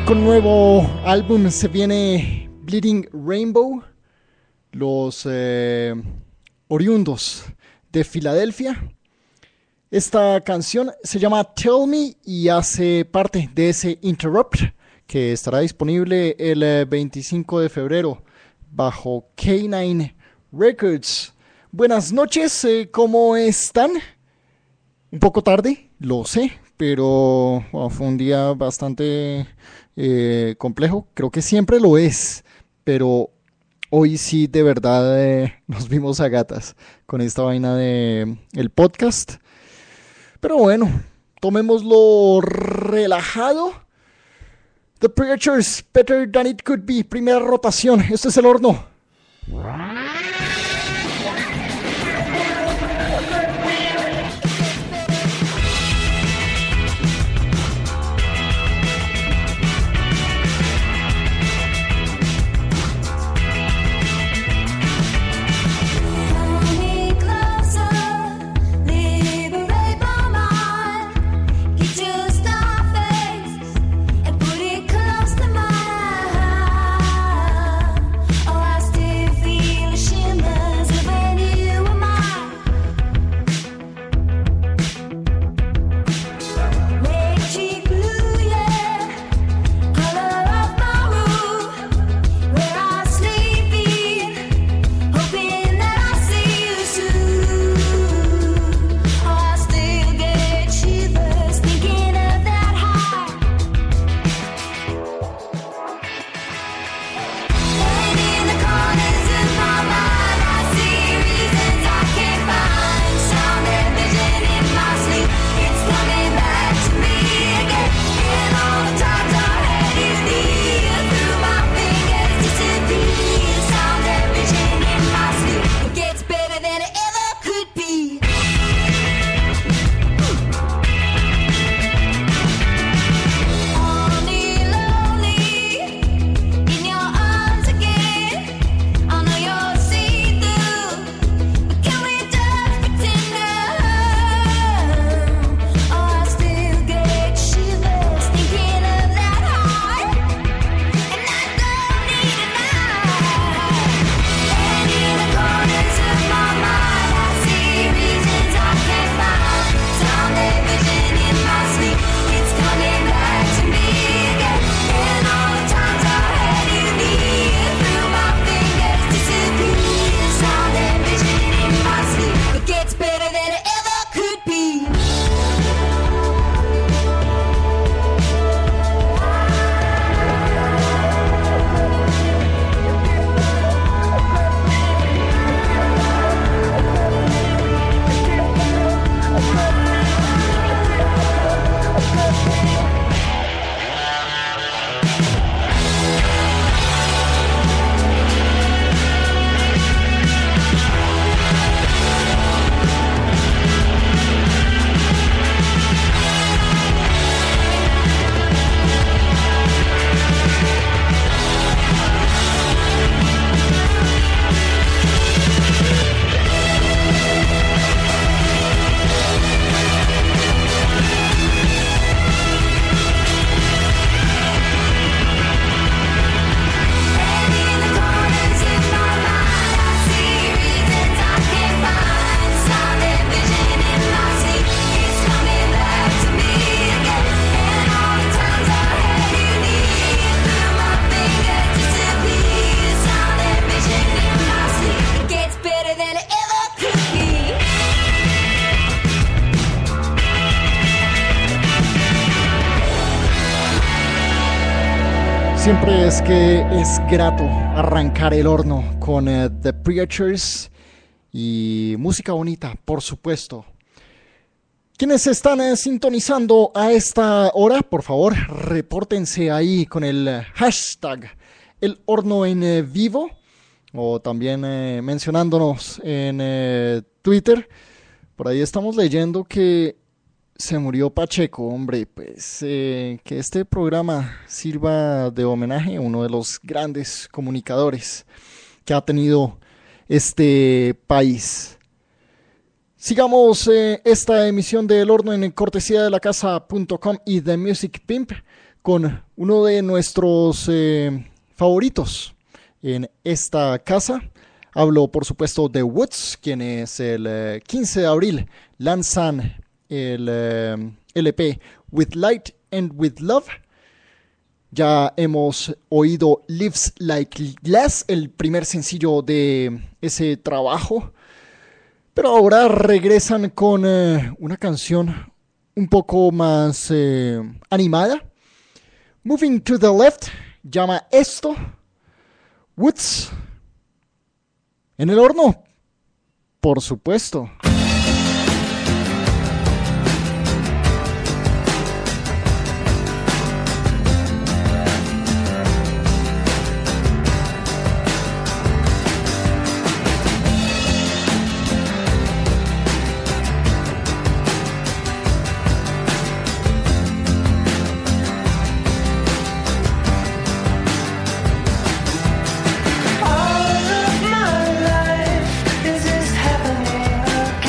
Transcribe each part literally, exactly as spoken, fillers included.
Con nuevo álbum se viene Bleeding Rainbow, los eh, oriundos de Filadelfia. Esta canción se llama Tell Me y hace parte de ese Interrupt que estará disponible el veinticinco de febrero bajo K nueve Records. Buenas noches, eh, ¿cómo están? Un poco tarde, lo sé, pero bueno, fue un día bastante eh, complejo. Creo que siempre lo es, pero hoy sí de verdad eh, nos vimos a gatas con esta vaina de el podcast. Pero bueno, tomémoslo relajado. The Preachers, Better Than It Could Be, primera rotación. Este es el horno. Siempre es que es grato arrancar el horno con uh, The Preachers y música bonita, por supuesto. Quienes están uh, sintonizando a esta hora, por favor, repórtense ahí con el uh, hashtag El Horno en uh, Vivo, o también uh, mencionándonos en uh, Twitter. Por ahí estamos leyendo que se murió Pacheco, hombre, pues eh, que este programa sirva de homenaje a uno de los grandes comunicadores que ha tenido este país. Sigamos eh, esta emisión de El Horno en cortesía de la casa punto com y The Music Pimp con uno de nuestros eh, favoritos en esta casa. Hablo, por supuesto, de Woods, quienes el eh, quince de abril lanzan el eh, L P With Light and With Love. Ya hemos oído Lives Like Glass, el primer sencillo de ese trabajo. Pero ahora regresan con eh, una canción un poco más eh, animada. Moving to the Left llama esto. Woods. En el horno, por supuesto. All of my life is this happening again.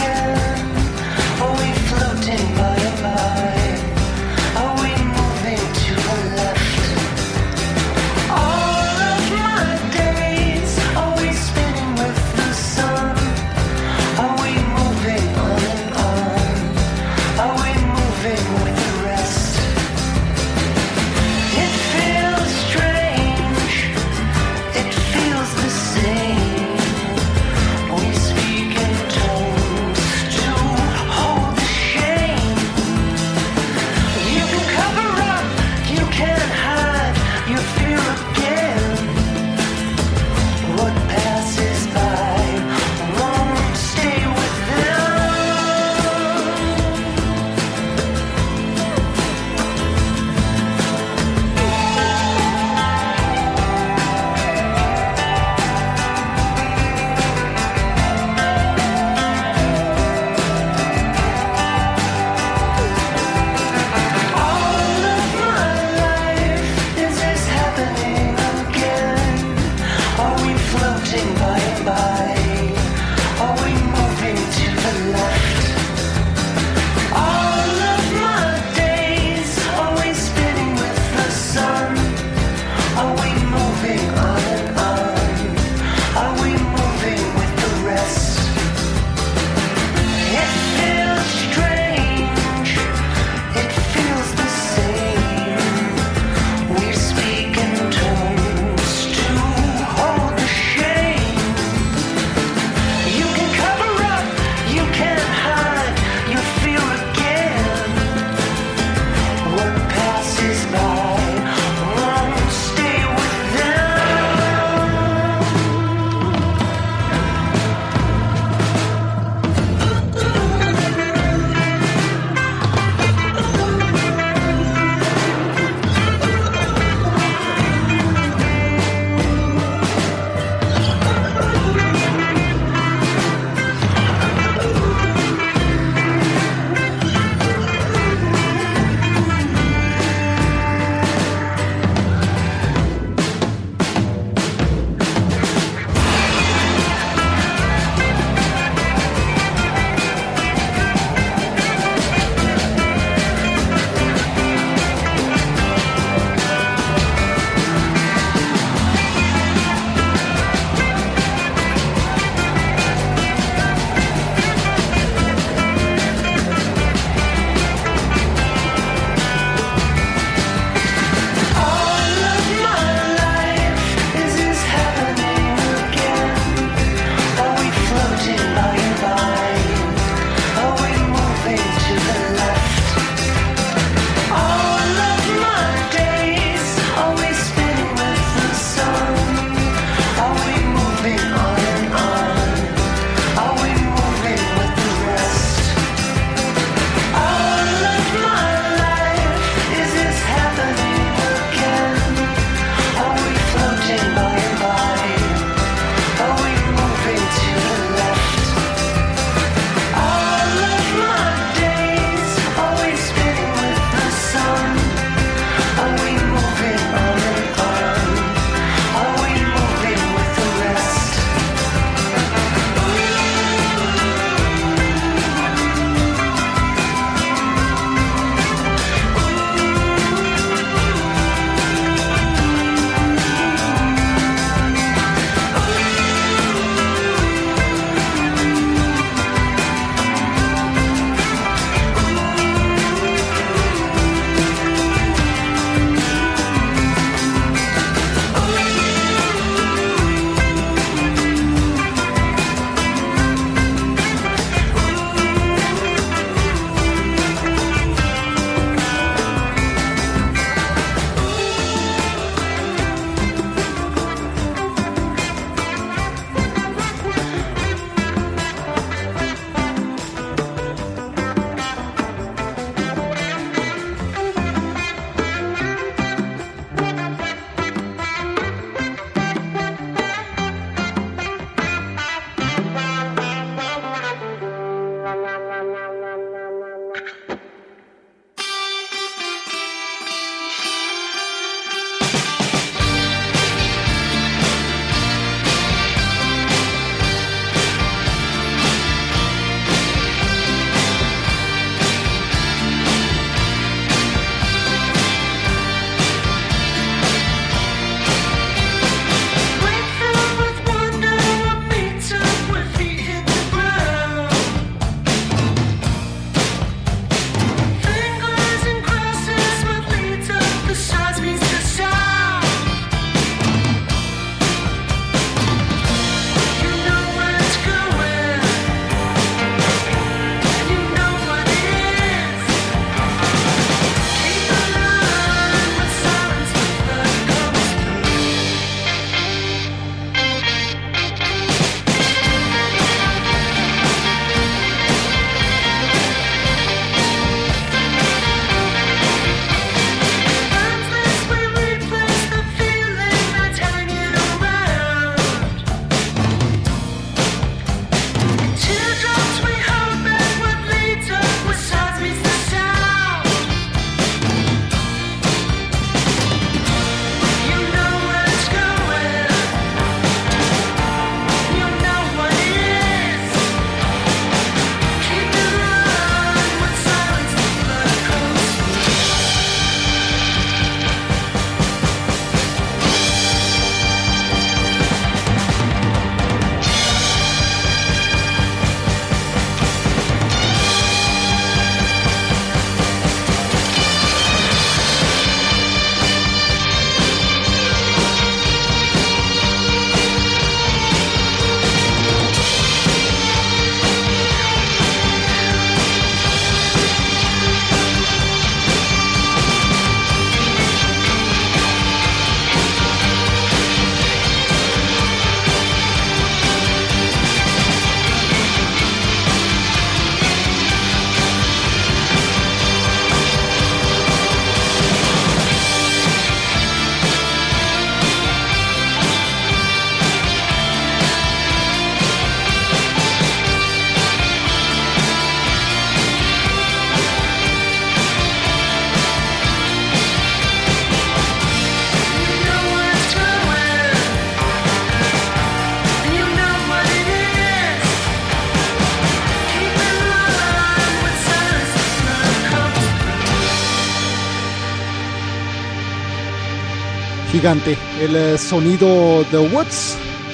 Gigante, el eh, sonido de Woods.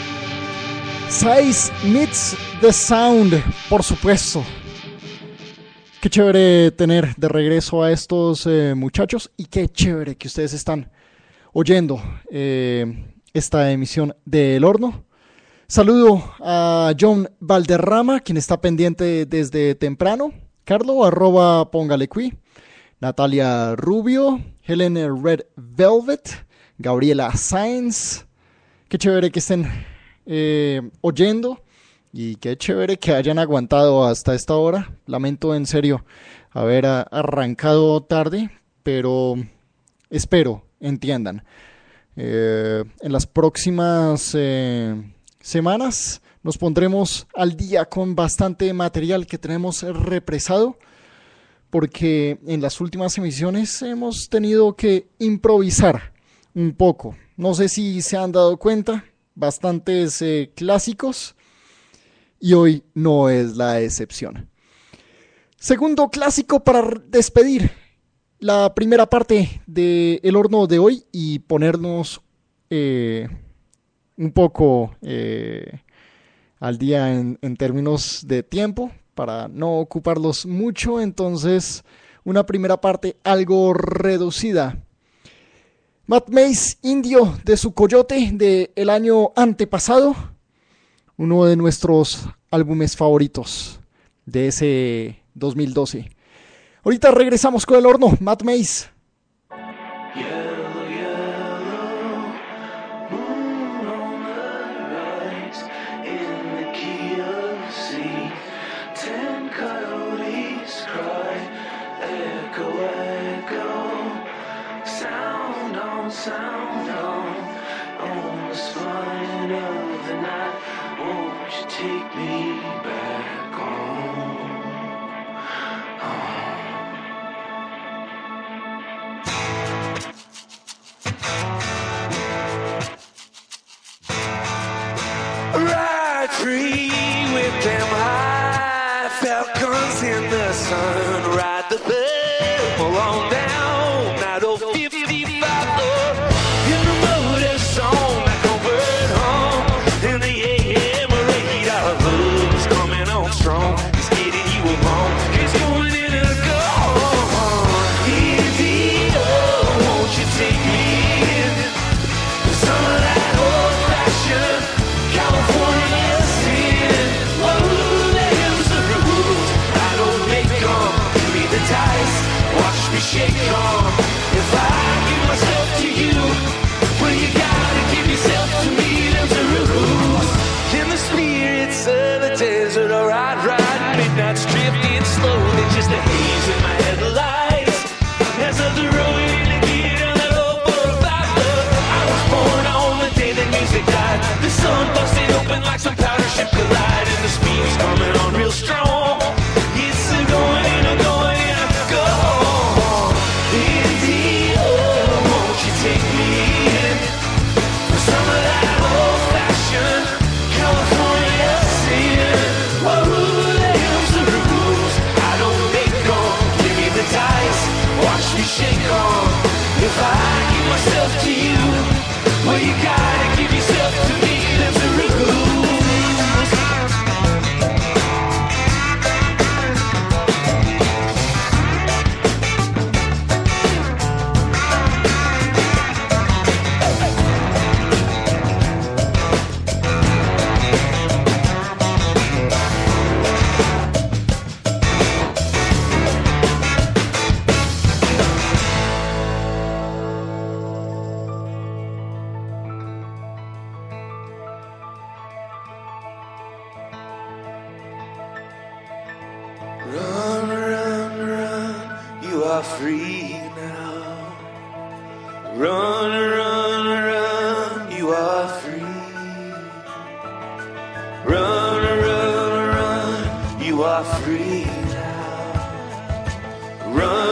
Size meets the sound, por supuesto. Qué chévere tener de regreso a estos eh, muchachos y qué chévere que ustedes están oyendo eh, esta emisión de El Horno. Saludo a John Valderrama, quien está pendiente desde temprano. Carlo, arroba póngale qui. Natalia Rubio, Helen Red Velvet, Gabriela Sainz. Qué chévere que estén eh, oyendo y qué chévere que hayan aguantado hasta esta hora. Lamento en serio haber a, arrancado tarde, pero espero entiendan. Eh, en las próximas eh, semanas nos pondremos al día con bastante material que tenemos represado, porque en las últimas emisiones hemos tenido que improvisar un poco. No sé si se han dado cuenta, bastantes eh, clásicos, y hoy no es la excepción. Segundo clásico para despedir la primera parte de El Horno de hoy y ponernos eh, un poco eh, al día en, en términos de tiempo, para no ocuparlos mucho. Entonces, una primera parte algo reducida. Matt Mace, Indio de su Coyote del año antepasado, uno de nuestros álbumes favoritos de ese dos mil doce. Ahorita regresamos con El Horno, Matt Mace. Sound on, on the spine of the night. Won't you take me back home? Oh. Ride free with them high falcons in the sun. Ride the purple on down that old fifty-five. Shake on. If I give myself to you, well, you gotta give yourself to me. There's a rules. In the spirits of the desert, or I'd ride midnight's drifting slowly, just a haze in my headlights. As of the road in the gear on that old four oh five look. I was born on the day that music died. The sun busted open like some powder ship collide, and the speed's coming on real strong. It's a going in, a going in, a go. Take me in for some of that old-fashioned California sin. What rules the rules? I don't make them. Give me the dice, watch me shake on. If I give myself to you, well, you gotta give yourself to me. There's the rules. Run, run, run, you are free now. Run, run, run, you are free. Run, run, run, you are free now. Run.